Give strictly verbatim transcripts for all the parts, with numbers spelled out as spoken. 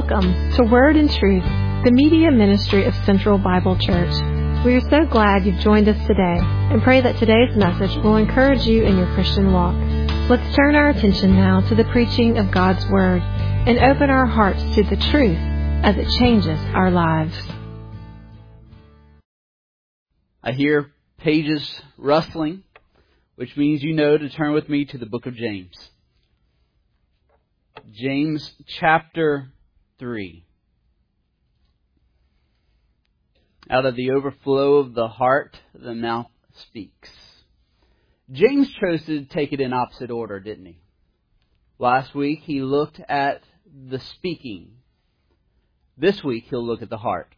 Welcome to Word and Truth, the media ministry of Central Bible Church. We are so glad you've joined us today and pray that today's message will encourage you in your Christian walk. Let's turn our attention now to the preaching of God's Word and open our hearts to the truth as it changes our lives. I hear pages rustling, which means you know to turn with me to the book of James. James chapter three. Out of the overflow of the heart, the mouth speaks. James chose to take it in opposite order, didn't he? Last week he looked at the speaking. This week he'll look at the heart.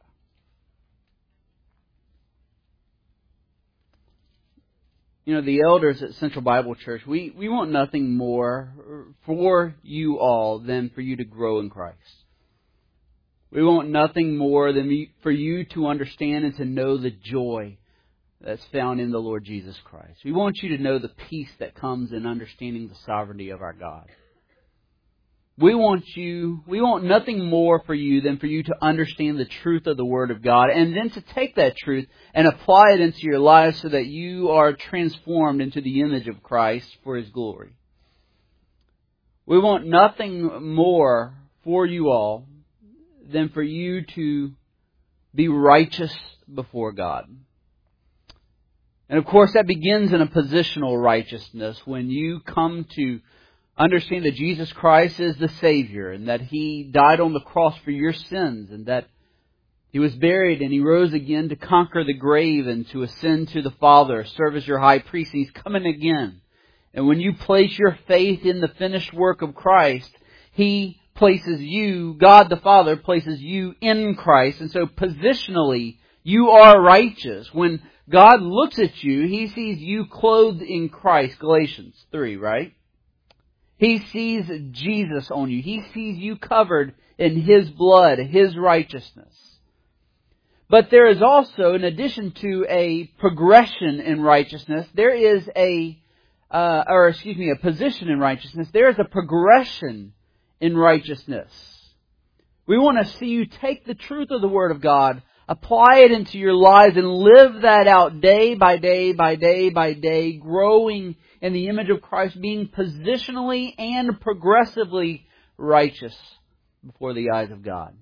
You know, the elders at Central Bible Church, we, we want nothing more for you all than for you to grow in Christ. We want nothing more than for you to understand and to know the joy that's found in the Lord Jesus Christ. We want you to know the peace that comes in understanding the sovereignty of our God. We want you, we want nothing more for you than for you to understand the truth of the Word of God and then to take that truth and apply it into your lives so that you are transformed into the image of Christ for His glory. We want nothing more for you all than for you to be righteous before God. And of course that begins in a positional righteousness when you come to understand that Jesus Christ is the Savior and that He died on the cross for your sins and that He was buried and He rose again to conquer the grave and to ascend to the Father, serve as your high priest. He's coming again. And when you place your faith in the finished work of Christ, He places you, God the Father places you in Christ. And so positionally, you are righteous. When God looks at you, He sees you clothed in Christ. Galatians three, right? He sees Jesus on you. He sees you covered in His blood, His righteousness. But there is also, in addition to a progression in righteousness, there is a, uh, or excuse me, a position in righteousness. There is a progression in righteousness. We want to see you take the truth of the Word of God, apply it into your lives, and live that out day by day by day by day, growing in the image of Christ, being positionally and progressively righteous before the eyes of God.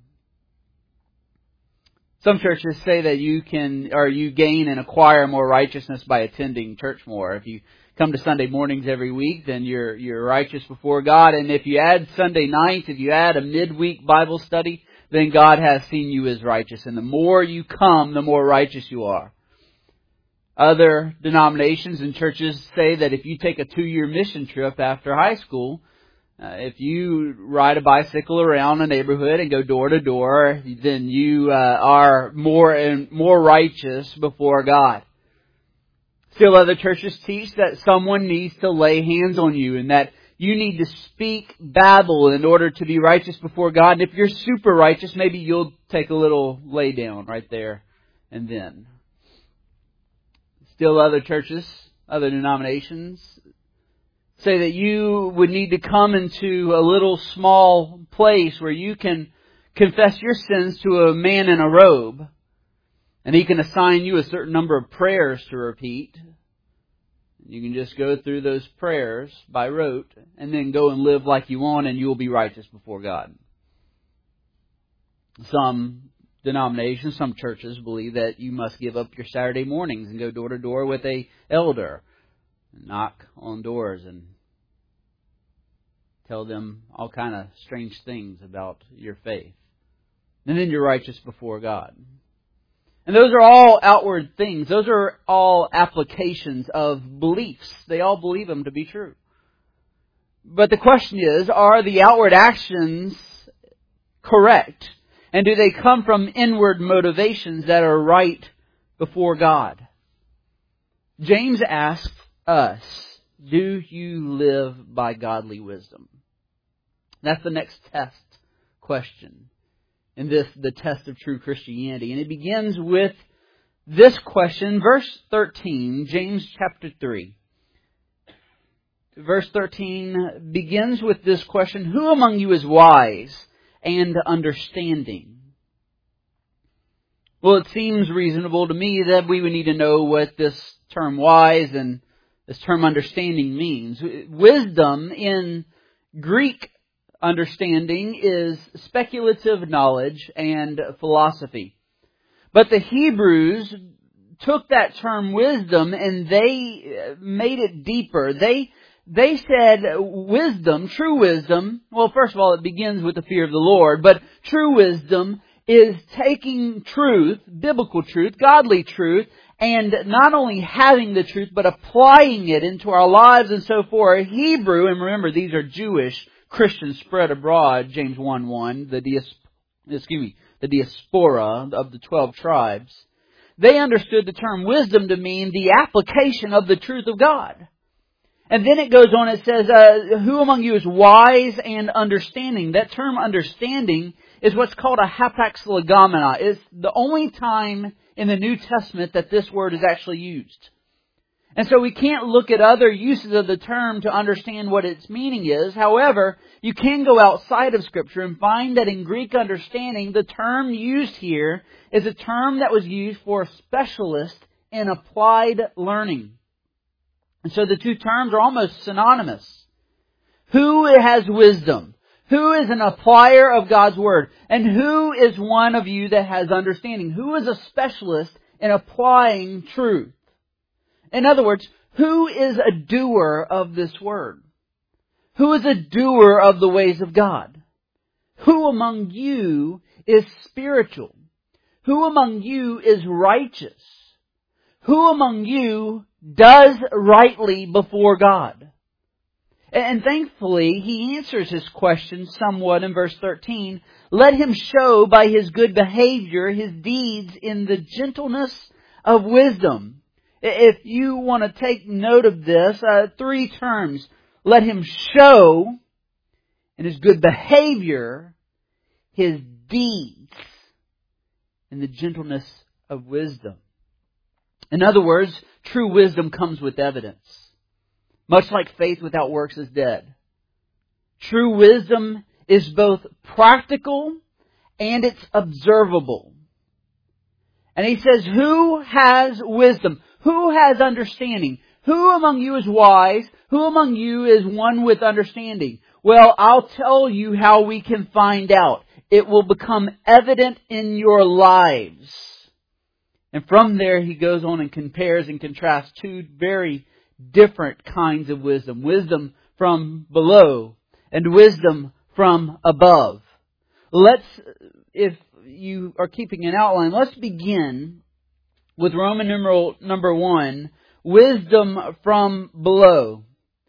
Some churches say that you can, or you gain and acquire more righteousness by attending church more. If you come to Sunday mornings every week, then you're you're righteous before God. And if you add Sunday nights, if you add a midweek Bible study, then God has seen you as righteous. And the more you come, the more righteous you are. Other denominations and churches say that if you take a two-year mission trip after high school, uh, if you ride a bicycle around a neighborhood and go door to door, then you uh, are more and more righteous before God. Still other churches teach that someone needs to lay hands on you and that you need to speak Babel in order to be righteous before God. And if you're super righteous, maybe you'll take a little lay down right there and then. Still other churches, other denominations, say that you would need to come into a little small place where you can confess your sins to a man in a robe. And he can assign you a certain number of prayers to repeat. You can just go through those prayers by rote and then go and live like you want and you will be righteous before God. Some denominations, some churches believe that you must give up your Saturday mornings and go door to door with a elder, knock on doors and tell them all kind of strange things about your faith. And then you're righteous before God. And those are all outward things. Those are all applications of beliefs. They all believe them to be true. But the question is, are the outward actions correct? And do they come from inward motivations that are right before God? James asks us, do you live by godly wisdom? That's the next test question in this, the test of true Christianity. And it begins with this question, verse thirteen, James chapter three. Verse thirteen begins with this question, who among you is wise? and understanding. Well, it seems reasonable to me that we would need to know what this term wise and this term understanding means. Wisdom in Greek understanding is speculative knowledge and philosophy. But the Hebrews took that term wisdom and they made it deeper. They They said wisdom, true wisdom, well, first of all, it begins with the fear of the Lord, but true wisdom is taking truth, biblical truth, godly truth, and not only having the truth, but applying it into our lives. And so for a Hebrew, and remember, these are Jewish Christians spread abroad, James one one, the dias, excuse me, the diaspora of the twelve tribes, they understood the term wisdom to mean the application of the truth of God. And then it goes on, it says, uh, who among you is wise and understanding? That term understanding is what's called a hapax legomena. It's the only time in the New Testament that this word is actually used. And so we can't look at other uses of the term to understand what its meaning is. However, you can go outside of Scripture and find that in Greek understanding, the term used here is a term that was used for a specialist in applied learning. And so the two terms are almost synonymous. Who has wisdom? Who is an applier of God's Word? And who is one of you that has understanding? Who is a specialist in applying truth? In other words, who is a doer of this Word? Who is a doer of the ways of God? Who among you is spiritual? Who among you is righteous? Who among you does rightly before God? And thankfully, he answers his question somewhat in verse thirteen. Let him show by his good behavior his deeds in the gentleness of wisdom. If you want to take note of this, uh, three terms. Let him show in his good behavior his deeds in the gentleness of wisdom. In other words, true wisdom comes with evidence. Much like faith without works is dead. True wisdom is both practical and it's observable. And he says, who has wisdom? Who has understanding? Who among you is wise? Who among you is one with understanding? Well, I'll tell you how we can find out. It will become evident in your lives. And from there, he goes on and compares and contrasts two very different kinds of wisdom. Wisdom from below and wisdom from above. Let's, if you are keeping an outline, let's begin with Roman numeral number one, wisdom from below.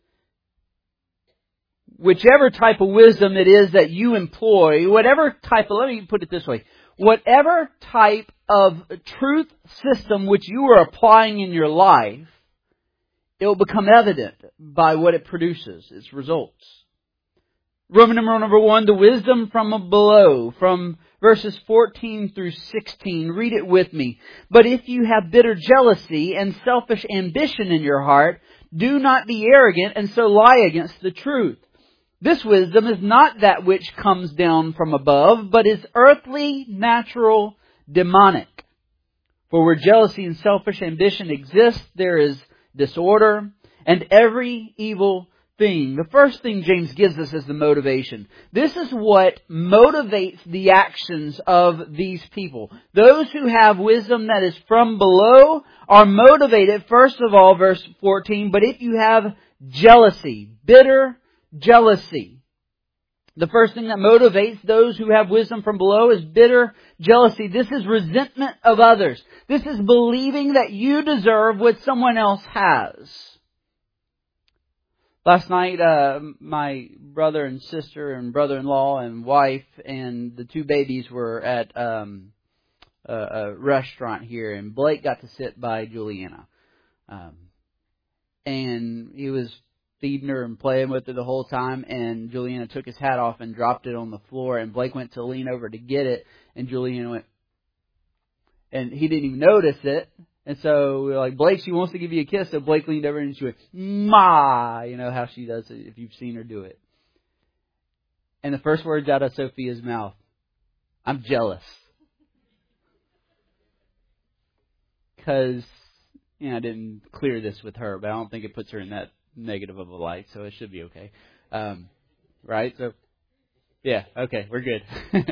Whichever type of wisdom it is that you employ, whatever type of, let me put it this way, whatever type of truth system which you are applying in your life, it will become evident by what it produces, its results. Roman numeral number one, the wisdom from below, from verses fourteen through sixteen. Read it with me. But if you have bitter jealousy and selfish ambition in your heart, do not be arrogant and so lie against the truth. This wisdom is not that which comes down from above, but is earthly, natural, demonic. For where jealousy and selfish ambition exist, there is disorder and every evil thing. The first thing James gives us is the motivation. This is what motivates the actions of these people. Those who have wisdom that is from below are motivated, first of all, verse fourteen, but if you have jealousy, bitter jealousy. The first thing that motivates those who have wisdom from below is bitter jealousy. This is resentment of others. This is believing that you deserve what someone else has. Last night, uh, my brother and sister and brother-in-law and wife and the two babies were at um, a, a restaurant here, and Blake got to sit by Juliana. Um, and he was feeding her and playing with her the whole time, and Juliana took his hat off and dropped it on the floor, and Blake went to lean over to get it, and Juliana went, and he didn't even notice it, and so we were like, Blake, she wants to give you a kiss, so Blake leaned over, and she went, Ma, you know how she does it if you've seen her do it. And, and he was, he was feeding her and playing with her the whole time, and Juliana went, and he didn't even notice it, and so we were like, Blake, she wants to give you a kiss, so Blake leaned over, and she went, Ma, you know how she does it if you've seen her do it. And the first words out of Sophia's mouth, I'm jealous. Because, you know, I didn't clear this with her, but I don't think it puts her in that negative of a light, so it should be okay. Um, right? So, yeah, okay, we're good.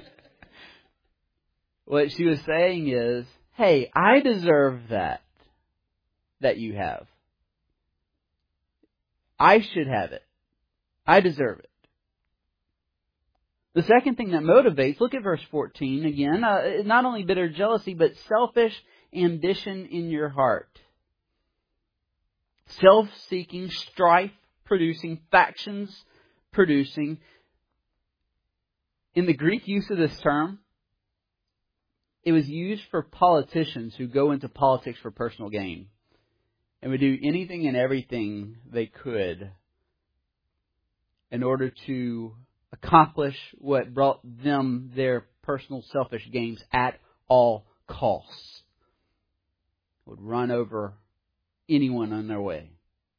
What she was saying is, hey, I deserve that, that you have. I should have it. I deserve it. The second thing that motivates, look at verse fourteen again, uh, not only bitter jealousy, but selfish ambition in your heart. Self-seeking, strife-producing, factions-producing. In the Greek use of this term, it was used for politicians who go into politics for personal gain and would do anything and everything they could in order to accomplish what brought them their personal selfish gains at all costs. Would run over anyone on their way.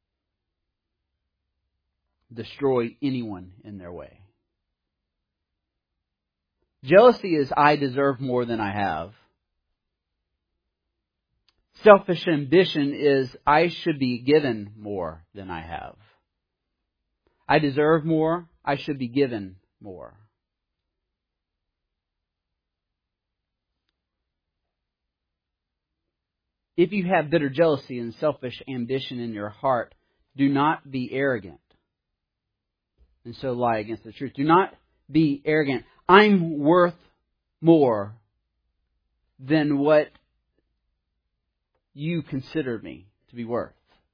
Destroy anyone in their way. Jealousy is I deserve more than I have. Selfish ambition is I should be given more than I have. I deserve more. I should be given more. If you have bitter jealousy and selfish ambition in your heart, do not be arrogant, and so lie against the truth. Do not be arrogant. I'm worth more than what you consider me to be worth.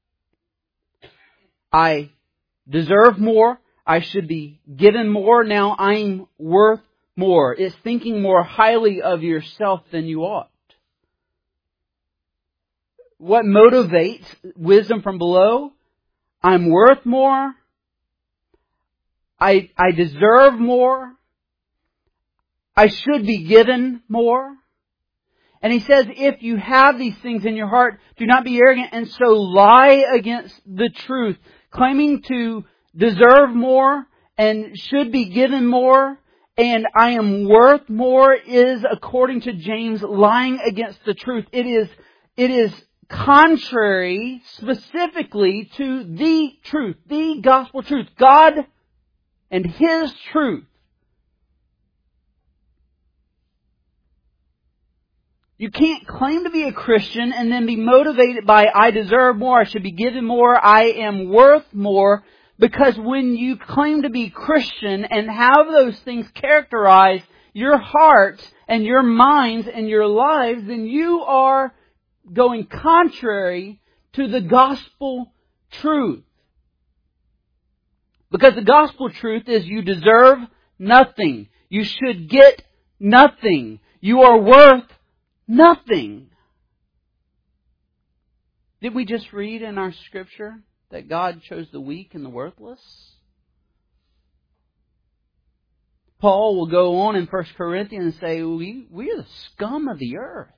I deserve more. I should be given more. Now I'm worth more. It's thinking more highly of yourself than you ought. What motivates wisdom from below? I'm worth more. I, I deserve more. I should be given more. And he says, if you have these things in your heart, do not be arrogant and so lie against the truth. Claiming to deserve more and should be given more and I am worth more is, according to James, lying against the truth. It is, it is contrary specifically to the truth, the gospel truth, God and His truth. You can't claim to be a Christian and then be motivated by I deserve more, I should be given more, I am worth more. Because when you claim to be Christian and have those things characterize your heart and your minds and your lives, then you are going contrary to the gospel truth. Because the gospel truth is you deserve nothing. You should get nothing. You are worth nothing. Did we just read in our scripture that God chose the weak and the worthless? Paul will go on in First Corinthians and say, we, we are the scum of the earth.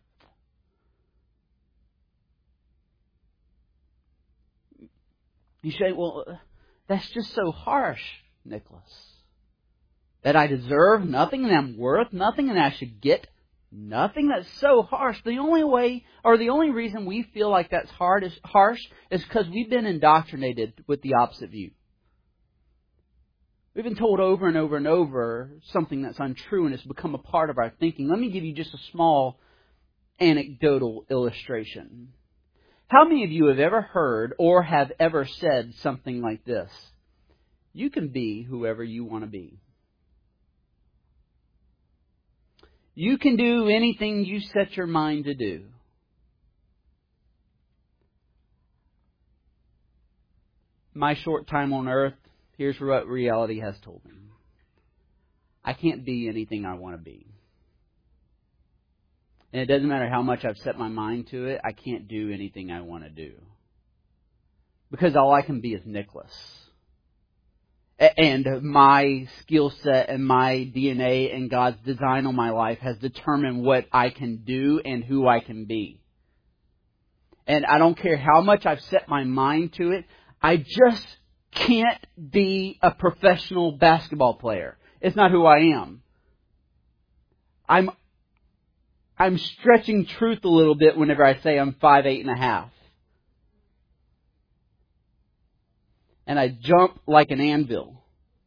You say, well, that's just so harsh, Nicholas. That I deserve nothing and I'm worth nothing and I should get nothing? That's so harsh. The only way, or the only reason we feel like that's hard is harsh is because we've been indoctrinated with the opposite view. We've been told over and over and over something that's untrue and it's become a part of our thinking. Let me give you just a small anecdotal illustration. How many of you have ever heard or have ever said something like this? You can be whoever you want to be. You can do anything you set your mind to do. My short time on earth, here's what reality has told me. I can't be anything I want to be. And it doesn't matter how much I've set my mind to it, I can't do anything I want to do. Because all I can be is Nicholas. And my skill set and my D N A and God's design on my life has determined what I can do and who I can be. And I don't care how much I've set my mind to it, I just can't be a professional basketball player. It's not who I am. I'm I'm stretching truth a little bit whenever I say I'm five eight and a half. And I jump like an anvil.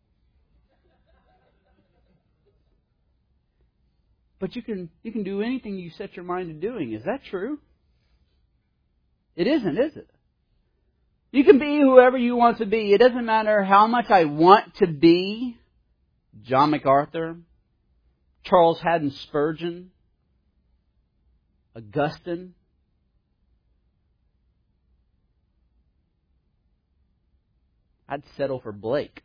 But you can you can do anything you set your mind to doing. Is that true? It isn't, is it? You can be whoever you want to be. It doesn't matter how much I want to be John MacArthur, Charles Haddon Spurgeon, Augustine. I'd settle for Blake.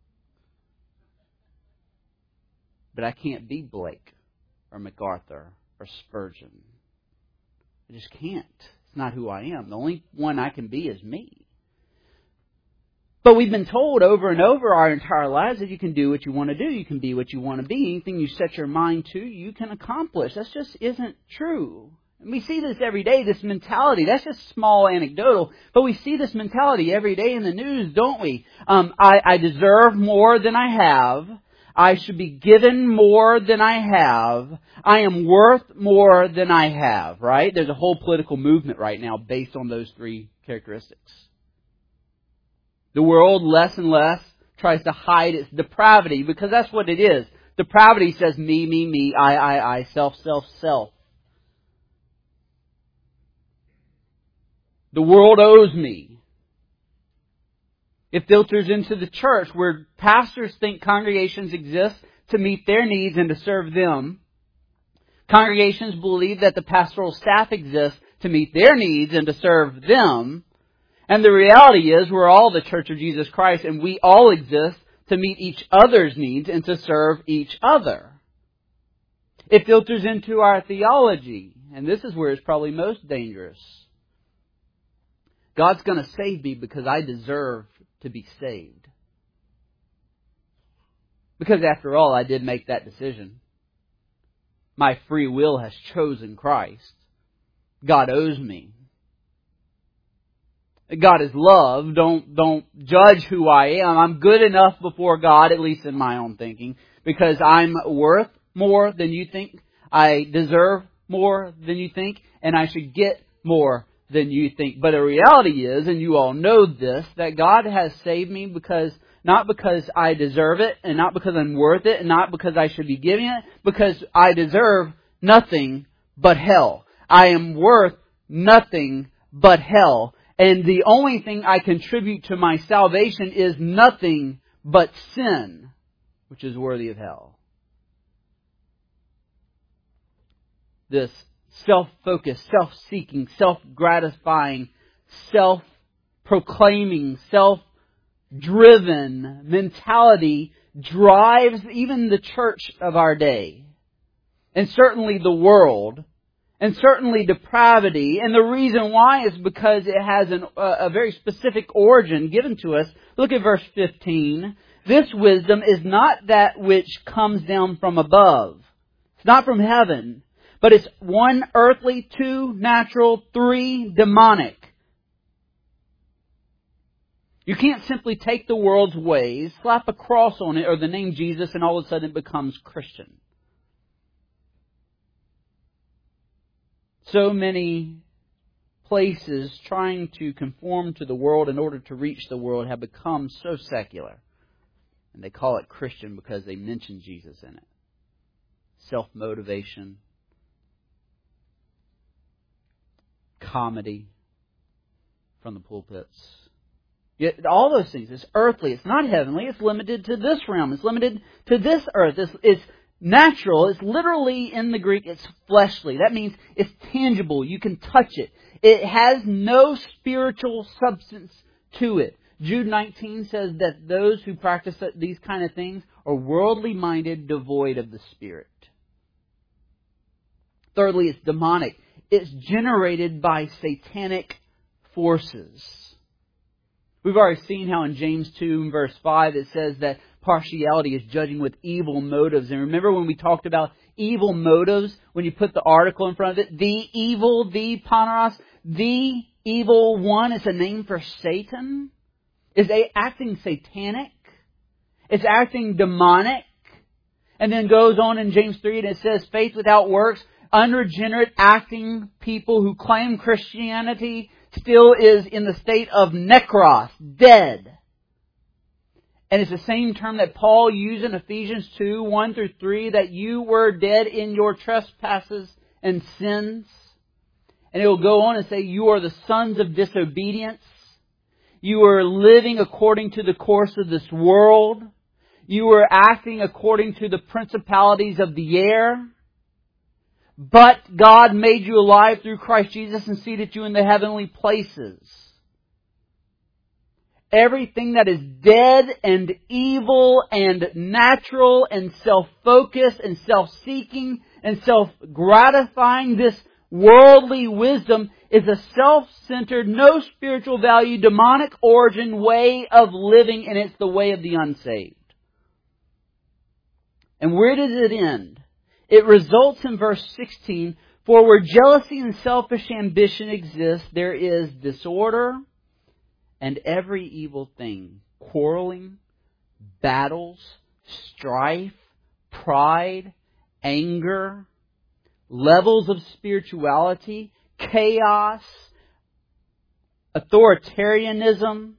But I can't be Blake or MacArthur or Spurgeon. I just can't. It's not who I am. The only one I can be is me. But we've been told over and over our entire lives that you can do what you want to do. You can be what you want to be. Anything you set your mind to, you can accomplish. That just isn't true. And we see this every day, this mentality. That's just small anecdotal. But we see this mentality every day in the news, don't we? Um, I, I deserve more than I have. I should be given more than I have. I am worth more than I have, right? There's a whole political movement right now based on those three characteristics. The world, less and less, tries to hide its depravity because that's what it is. Depravity says me, me, me, I, I, I, self, self, self. The world owes me. It filters into the church where pastors think congregations exist to meet their needs and to serve them. Congregations believe that the pastoral staff exists to meet their needs and to serve them. And the reality is we're all the Church of Jesus Christ and we all exist to meet each other's needs and to serve each other. It filters into our theology, and this is where it's probably most dangerous. God's going to save me because I deserve to be saved. Because after all, I did make that decision. My free will has chosen Christ. God owes me. God is love. Don't, don't judge who I am. I'm good enough before God, at least in my own thinking, because I'm worth more than you think. I deserve more than you think, and I should get more than you think. But the reality is, and you all know this, that God has saved me because, not because I deserve it, and not because I'm worth it, and not because I should be giving it, because I deserve nothing but hell. I am worth nothing but hell. And the only thing I contribute to my salvation is nothing but sin, which is worthy of hell. This self-focused, self-seeking, self-gratifying, self-proclaiming, self-driven mentality drives even the church of our day. And certainly the world. And certainly depravity. And the reason why is because it has an, uh, a very specific origin given to us. Look at verse fifteen. This wisdom is not that which comes down from above. It's not from heaven. But it's one, earthly, two, natural, three, demonic. You can't simply take the world's ways, slap a cross on it or the name Jesus, and all of a sudden it becomes Christian. So many places trying to conform to the world in order to reach the world have become so secular. And they call it Christian because they mention Jesus in it. Self-motivation. Comedy from the pulpits. Yet all those things. It's earthly. It's not heavenly. It's limited to this realm. It's limited to this earth. It's, it's natural. It's literally, in the Greek, it's fleshly. That means it's tangible. You can touch it. It has no spiritual substance to it. Jude nineteen says that those who practice these kind of things are worldly minded, devoid of the Spirit. Thirdly, it's demonic. It's generated by satanic forces. We've already seen how in James two verse five it says that partiality is judging with evil motives. And remember when we talked about evil motives, when you put the article in front of it, the evil, the paneros, the evil one is a name for Satan. Is acting satanic. It's acting demonic. And then goes on in James three and it says, faith without works, unregenerate, acting people who claim Christianity still is in the state of nekros, dead. And it's the same term that Paul used in Ephesians two, one through three, that you were dead in your trespasses and sins. And it will go on and say, you are the sons of disobedience. You are living according to the course of this world. You are acting according to the principalities of the air. But God made you alive through Christ Jesus and seated you in the heavenly places. Everything that is dead and evil and natural and self-focused and self-seeking and self-gratifying, this worldly wisdom is a self-centered, no spiritual value, demonic origin way of living, and it's the way of the unsaved. And where does it end? It results in verse sixteen, for where jealousy and selfish ambition exist, there is disorder and every evil thing, quarreling, battles, strife, pride, anger, levels of spirituality, chaos, authoritarianism,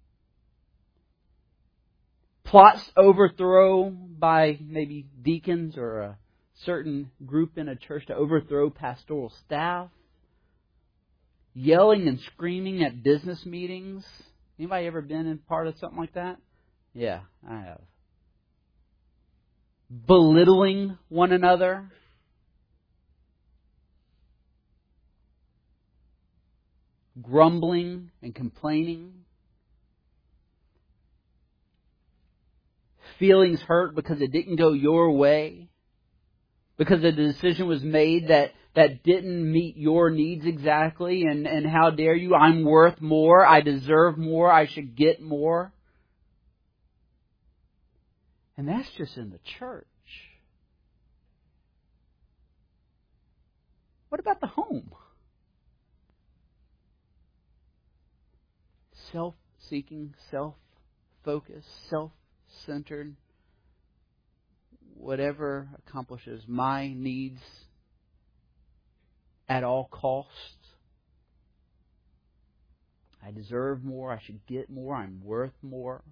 plots overthrow by maybe deacons or a certain group in a church to overthrow pastoral staff, yelling and screaming at business meetings. Anybody ever been in part of something like that? Yeah, I have. Belittling one another. Grumbling and complaining. Feelings hurt because it didn't go your way. Because the decision was made that, that didn't meet your needs exactly. And, and how dare you? I'm worth more. I deserve more. I should get more. And that's just in the church. What about the home? Self-seeking, self-focused, self-centered. Whatever accomplishes my needs at all costs. I deserve more. I should get more. I'm worth more.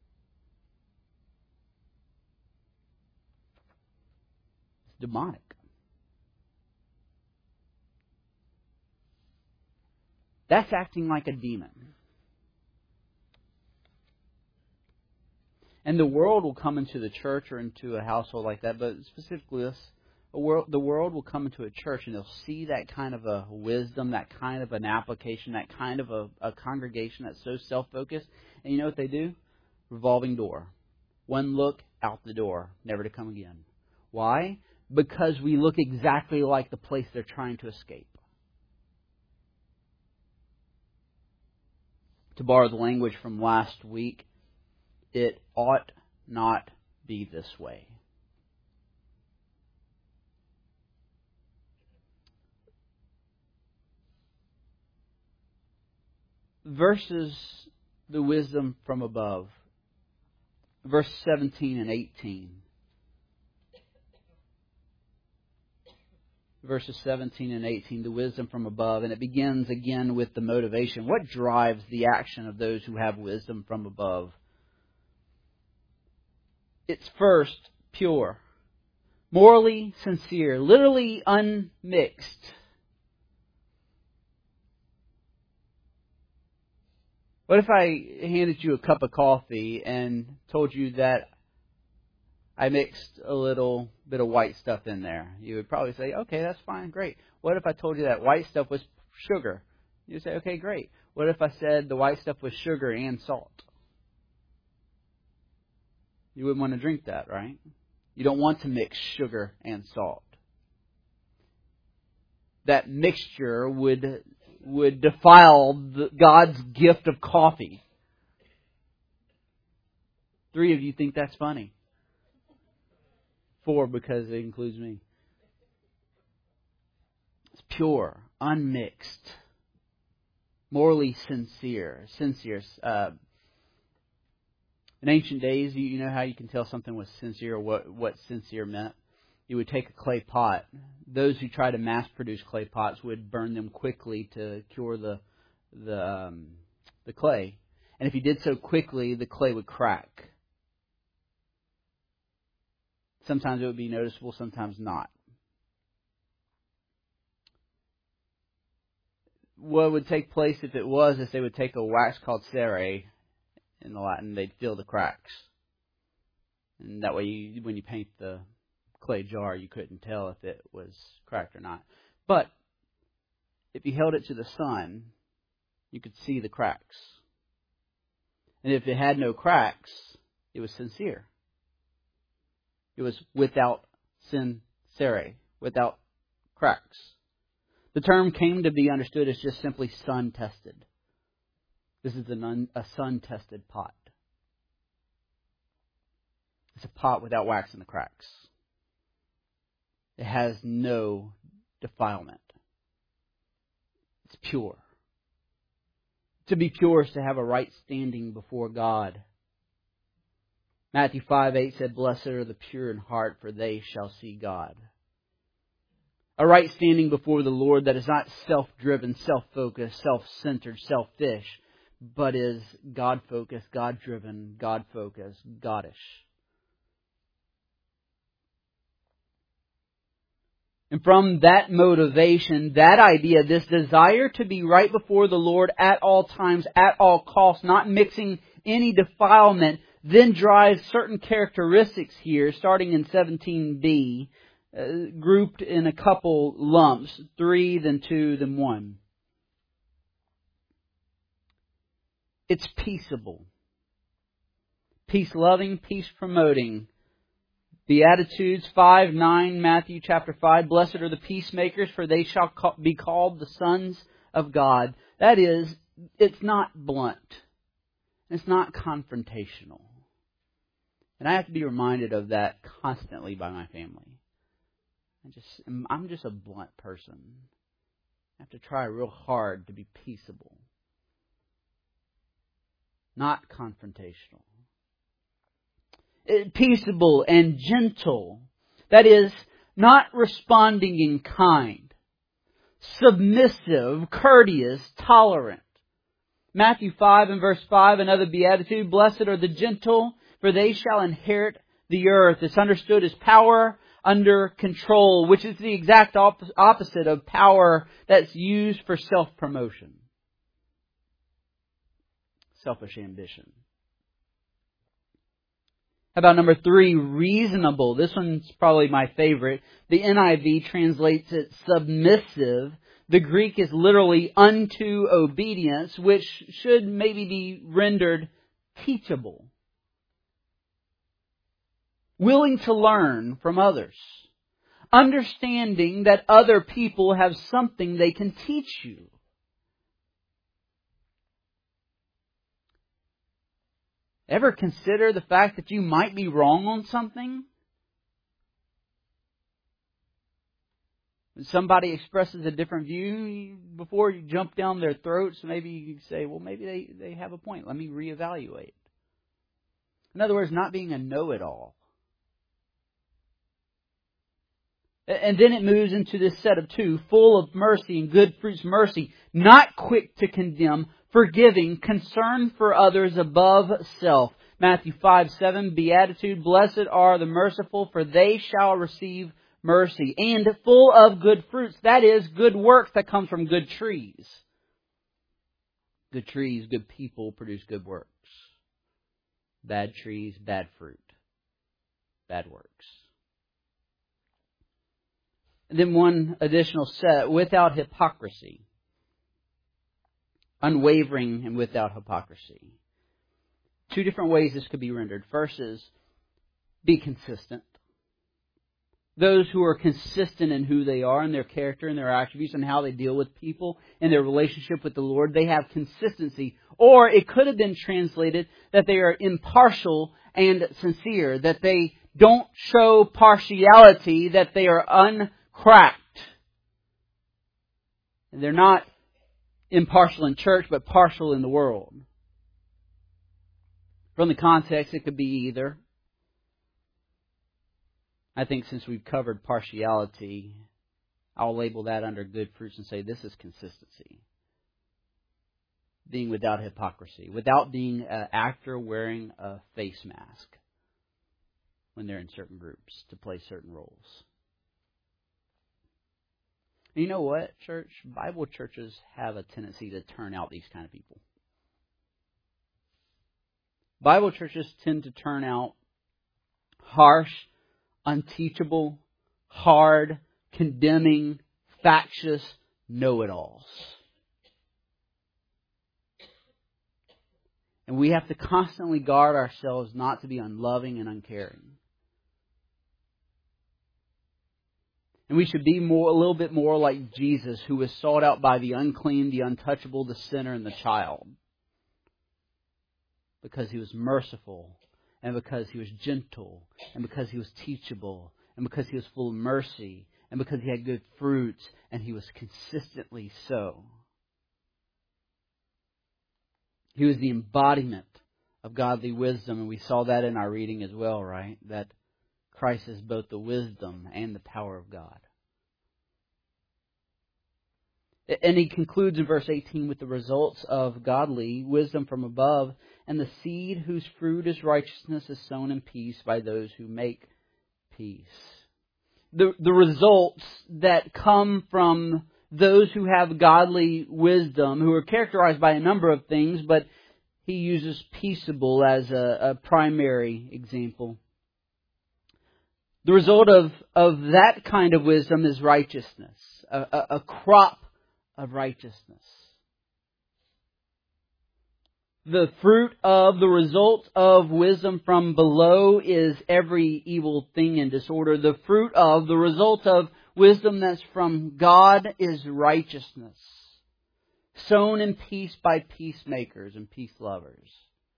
It's demonic. That's acting like a demon. And the world will come into the church or into a household like that, but specifically this, a world, the world will come into a church and they'll see that kind of a wisdom, that kind of an application, that kind of a, a congregation that's so self-focused. And you know what they do? Revolving door. One look, out the door, never to come again. Why? Because we look exactly like the place they're trying to escape. To borrow the language from last week, it ought not be this way. Versus the wisdom from above. Verse seventeen and eighteen. Verses seventeen and eighteen, the wisdom from above. And it begins again with the motivation. What drives the action of those who have wisdom from above? It's first pure, morally sincere, literally unmixed. What if I handed you a cup of coffee and told you that I mixed a little bit of white stuff in there? You would probably say, okay, that's fine, great. What if I told you that white stuff was sugar? You'd say, okay, great. What if I said the white stuff was sugar and salt? You wouldn't want to drink that, right? You don't want to mix sugar and salt. That mixture would would defile the, God's gift of coffee. Three of you think that's funny. Four, because it includes me. It's pure, unmixed, morally sincere. Sincere. Uh, In ancient days, you, you know how you can tell something was sincere or what, what sincere meant? You would take a clay pot. Those who try to mass produce clay pots would burn them quickly to cure the the um, the clay. And if you did so quickly, the clay would crack. Sometimes it would be noticeable, sometimes not. What would take place if it was is they would take a wax called cere in the Latin, they'd fill the cracks. And that way, you, when you paint the clay jar, you couldn't tell if it was cracked or not. But if you held it to the sun, you could see the cracks. And if it had no cracks, it was sincere. It was without sincere, without cracks. The term came to be understood as just simply sun-tested. This is an, a sun-tested pot. It's a pot without wax in the cracks. It has no defilement. It's pure. To be pure is to have a right standing before God. Matthew five eight said, "Blessed are the pure in heart, for they shall see God." A right standing before the Lord that is not self-driven, self-focused, self-centered, selfish, but is God-focused, God-driven, God-focused, Godish. And from that motivation, that idea, this desire to be right before the Lord at all times, at all costs, not mixing any defilement, then drives certain characteristics here, starting in seventeen b, uh, grouped in a couple lumps, three, then two, then one. It's peaceable, peace-loving, peace-promoting. Beatitudes five nine, Matthew chapter five, "Blessed are the peacemakers, for they shall be called the sons of God." That is, it's not blunt. It's not confrontational. And I have to be reminded of that constantly by my family. I just, I'm just a blunt person. I have to try real hard to be peaceable. Not confrontational. Peaceable and gentle. That is, not responding in kind. Submissive, courteous, tolerant. Matthew five and verse five, another beatitude, "Blessed are the gentle, for they shall inherit the earth." It's understood as power under control, which is the exact op- opposite of power that's used for self-promotion. Selfish ambition. How about number three, reasonable? This one's probably my favorite. The N I V translates it submissive. The Greek is literally unto obedience, which should maybe be rendered teachable. Willing to learn from others. Understanding that other people have something they can teach you. Ever consider the fact that you might be wrong on something? When somebody expresses a different view, before you jump down their throats, maybe you say, well, maybe they, they have a point. Let me reevaluate. In other words, not being a know-it-all. And then it moves into this set of two, full of mercy and good fruits. Mercy, not quick to condemn, forgiving, concern for others above self. Matthew five seven, Beatitude, "Blessed are the merciful, for they shall receive mercy." And full of good fruits. That is, good works that come from good trees. Good trees, good people produce good works. Bad trees, bad fruit. Bad works. And then one additional set, without hypocrisy. Unwavering and without hypocrisy. Two different ways this could be rendered. First is, be consistent. Those who are consistent in who they are and their character and their attributes and how they deal with people and their relationship with the Lord, they have consistency. Or it could have been translated that they are impartial and sincere, that they don't show partiality, that they are uncracked. And they're not impartial in church, but partial in the world. From the context, it could be either. I think since we've covered partiality, I'll label that under good fruits and say this is consistency. Being without hypocrisy, without being an actor wearing a face mask when they're in certain groups to play certain roles. And you know what, church? Bible churches have a tendency to turn out these kind of people. Bible churches tend to turn out harsh, unteachable, hard, condemning, factious know-it-alls. And we have to constantly guard ourselves not to be unloving and uncaring. And we should be more, a little bit more like Jesus, who was sought out by the unclean, the untouchable, the sinner, and the child. Because He was merciful, and because He was gentle, and because He was teachable, and because He was full of mercy, and because He had good fruits, and He was consistently so. He was the embodiment of godly wisdom, and we saw that in our reading as well, right? That Christ is both the wisdom and the power of God. And He concludes in verse eighteen with the results of godly wisdom from above, and the seed whose fruit is righteousness is sown in peace by those who make peace. The, the results that come from those who have godly wisdom, who are characterized by a number of things, but he uses peaceable as a, a primary example. The result of, of that kind of wisdom is righteousness, a, a, a crop of righteousness. The fruit of the result of wisdom from below is every evil thing and disorder. The fruit of the result of wisdom that's from God is righteousness, sown in peace by peacemakers and peace lovers.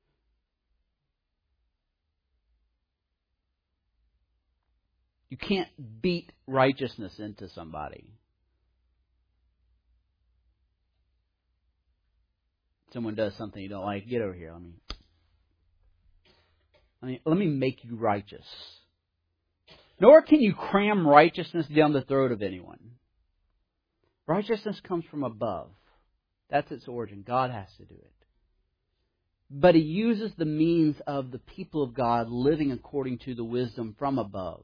You can't beat righteousness into somebody. Someone does something you don't like, get over here. Let me, let me, let me make you righteous. Nor can you cram righteousness down the throat of anyone. Righteousness comes from above. That's its origin. God has to do it. But He uses the means of the people of God living according to the wisdom from above.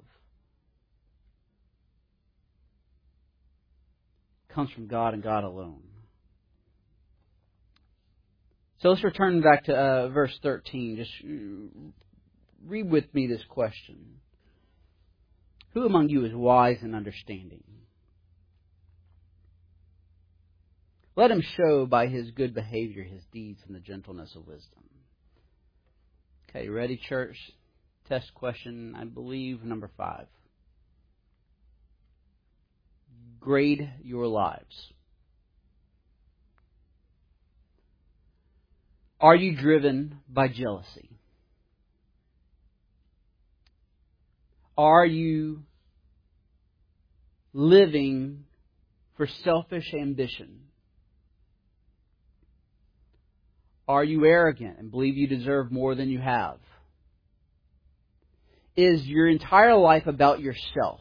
It comes from God and God alone. So let's return back to uh, verse thirteen. Just read with me this question. Who among you is wise and understanding? Let him show by his good behavior his deeds in the gentleness of wisdom. Okay, ready, church? Test question, I believe, number five. Grade your lives. Are you driven by jealousy? Are you living for selfish ambition? Are you arrogant and believe you deserve more than you have? Is your entire life about yourself?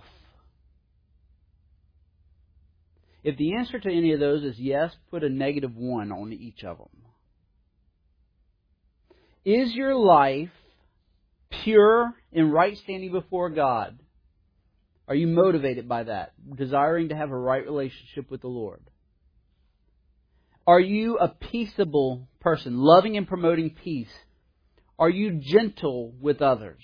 If the answer to any of those is yes, put a negative one on each of them. Is your life pure and right standing before God? Are you motivated by that, desiring to have a right relationship with the Lord? Are you a peaceable person, loving and promoting peace? Are you gentle with others?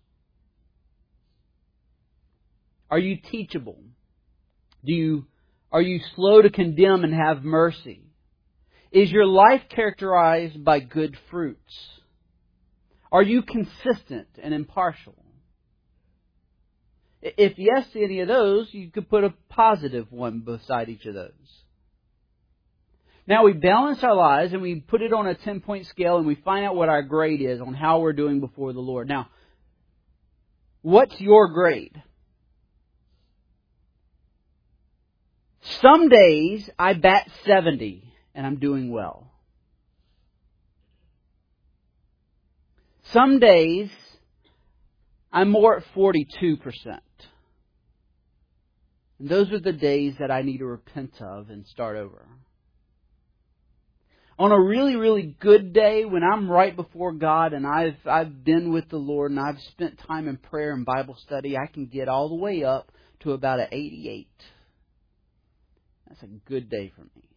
Are you teachable? Do you, are you slow to condemn and have mercy? Is your life characterized by good fruits? Are you consistent and impartial? If yes to any of those, you could put a positive one beside each of those. Now we balance our lives and we put it on a ten-point scale and we find out what our grade is on how we're doing before the Lord. Now, what's your grade? Some days I bat seventy and I'm doing well. Some days, I'm more at forty-two percent. And those are the days that I need to repent of and start over. On a really, really good day, when I'm right before God and I've I've been with the Lord and I've spent time in prayer and Bible study, I can get all the way up to about an eighty-eight. That's a good day for me.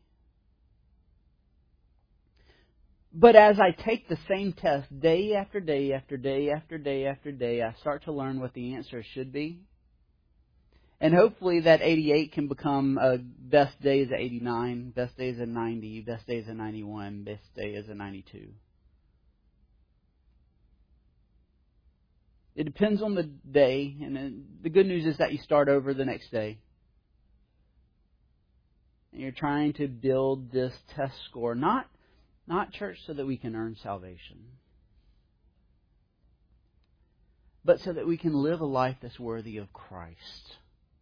But as I take the same test day after day after day after day after day, I start to learn what the answer should be. And hopefully that eighty-eight can become uh, best day is a eighty-nine, best day is a ninety, best day is a ninety-one, best day is a ninety-two. It depends on the day, and the good news is that you start over the next day. And you're trying to build this test score, not, not church so that we can earn salvation, but so that we can live a life that's worthy of Christ.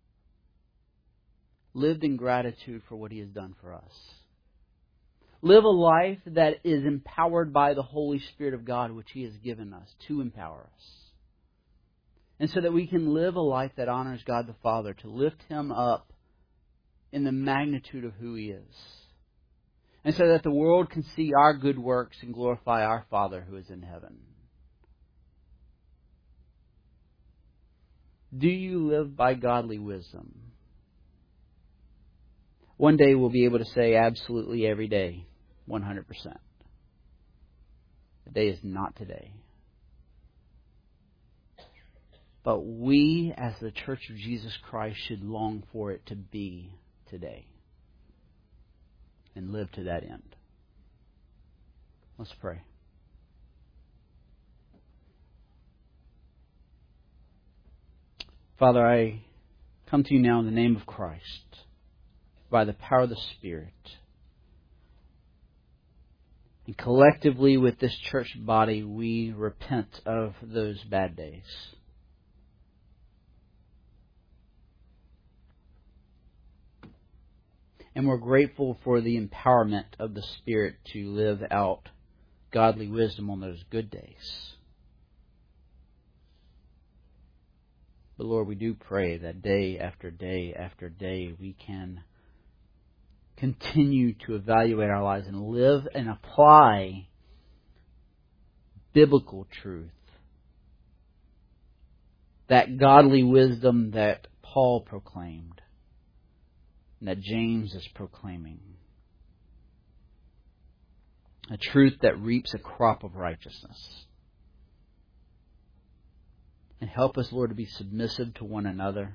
Lived in gratitude for what He has done for us. Live a life that is empowered by the Holy Spirit of God, which He has given us to empower us. And so that we can live a life that honors God the Father, to lift Him up in the magnitude of who He is. And so that the world can see our good works and glorify our Father who is in heaven. Do you live by godly wisdom? One day we'll be able to say absolutely every day, one hundred percent. The day is not today. But we, as the Church of Jesus Christ, should long for it to be today. And live to that end. Let's pray. Father, I come to you now in the name of Christ, by the power of the Spirit. And collectively with this church body, we repent of those bad days. And we're grateful for the empowerment of the Spirit to live out godly wisdom on those good days. But Lord, we do pray that day after day after day we can continue to evaluate our lives and live and apply biblical truth. That godly wisdom that Paul proclaimed. That James is proclaiming. A truth that reaps a crop of righteousness. And help us, Lord, to be submissive to one another.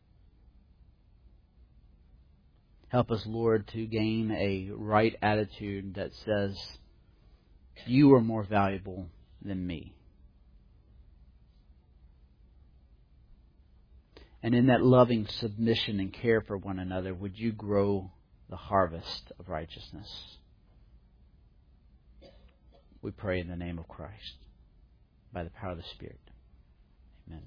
Help us, Lord, to gain a right attitude that says, you are more valuable than me. And in that loving submission and care for one another, would you grow the harvest of righteousness? We pray in the name of Christ, by the power of the Spirit. Amen.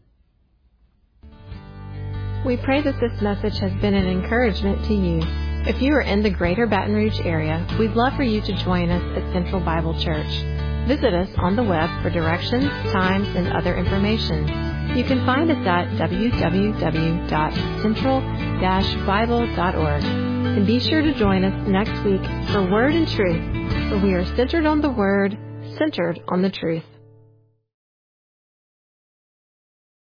We pray that this message has been an encouragement to you. If you are in the greater Baton Rouge area, we'd love for you to join us at Central Bible Church. Visit us on the web for directions, times, and other information. You can find us at w w w dot central dash bible dot org. And be sure to join us next week for Word and Truth, where we are centered on the Word, centered on the truth.